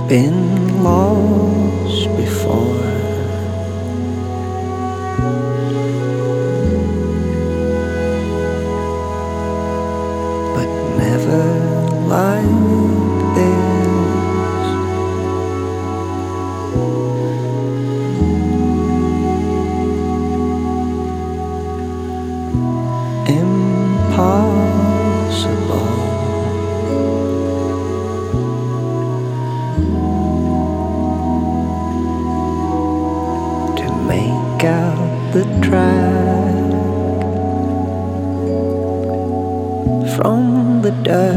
been lost before. But never like this. Impossible to make out the track from the dirt.